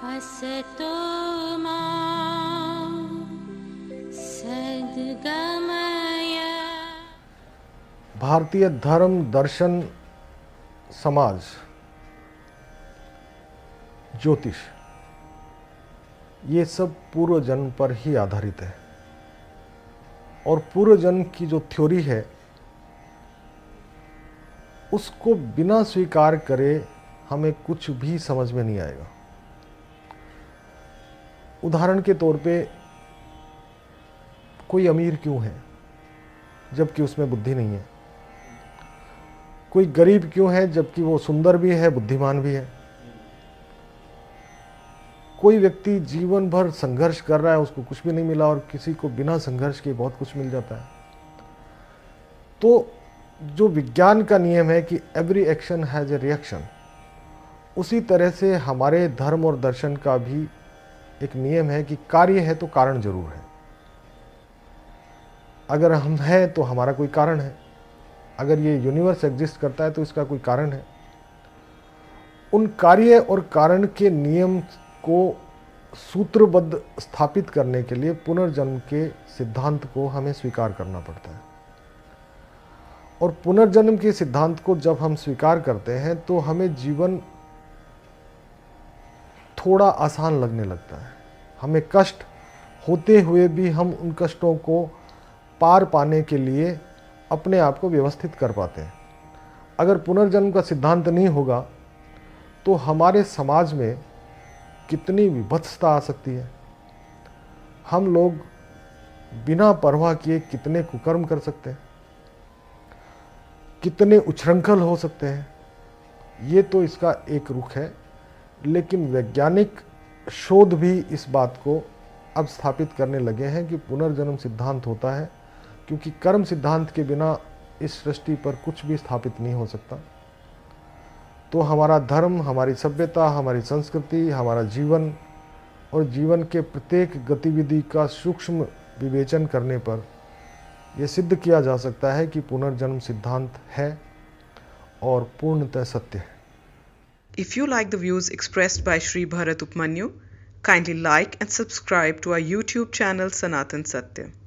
असतो मा सद्गमय। भारतीय धर्म, दर्शन, समाज, ज्योतिष, ये सब पूर्व जन्म पर ही आधारित है। और पूर्व जन्म की जो थ्योरी है उसको बिना स्वीकार करे हमें कुछ भी समझ में नहीं आएगा। उदाहरण के तौर पे, कोई अमीर क्यों है जबकि उसमें बुद्धि नहीं है? कोई गरीब क्यों है जबकि वो सुंदर भी है, बुद्धिमान भी है? कोई व्यक्ति जीवन भर संघर्ष कर रहा है, उसको कुछ भी नहीं मिला, और किसी को बिना संघर्ष के बहुत कुछ मिल जाता है। तो जो विज्ञान का नियम है कि every action has a reaction, उसी तरह से हमारे धर्म और दर्शन का भी एक नियम है कि कार्य है तो कारण जरूर है। अगर हम हैं तो हमारा कोई कारण है, अगर ये यूनिवर्स एग्जिस्ट करता है तो इसका कोई कारण है। उन कार्य और कारण के नियम को सूत्रबद्ध स्थापित करने के लिए पुनर्जन्म के सिद्धांत को हमें स्वीकार करना पड़ता है। और पुनर्जन्म के सिद्धांत को जब हम स्वीकार करते हैं तो हमें जीवन थोड़ा आसान लगने लगता है। हमें कष्ट होते हुए भी हम उन कष्टों को पार पाने के लिए अपने आप को व्यवस्थित कर पाते हैं। अगर पुनर्जन्म का सिद्धांत नहीं होगा तो हमारे समाज में कितनी विभत्सता आ सकती है। हम लोग बिना परवाह किए कितने कुकर्म कर सकते हैं, कितने उच्छृंखल हो सकते हैं। ये तो इसका एक रुख है, लेकिन वैज्ञानिक शोध भी इस बात को अब स्थापित करने लगे हैं कि पुनर्जन्म सिद्धांत होता है, क्योंकि कर्म सिद्धांत के बिना इस सृष्टि पर कुछ भी स्थापित नहीं हो सकता। तो हमारा धर्म, हमारी सभ्यता, हमारी संस्कृति, हमारा जीवन और जीवन के प्रत्येक गतिविधि का सूक्ष्म विवेचन करने पर यह सिद्ध किया जा सकता है कि पुनर्जन्म सिद्धांत है और पूर्णतः सत्य है। If you like the views expressed by Shri Bharat Upmanyu, kindly like and subscribe to our YouTube channel Sanatan Satya.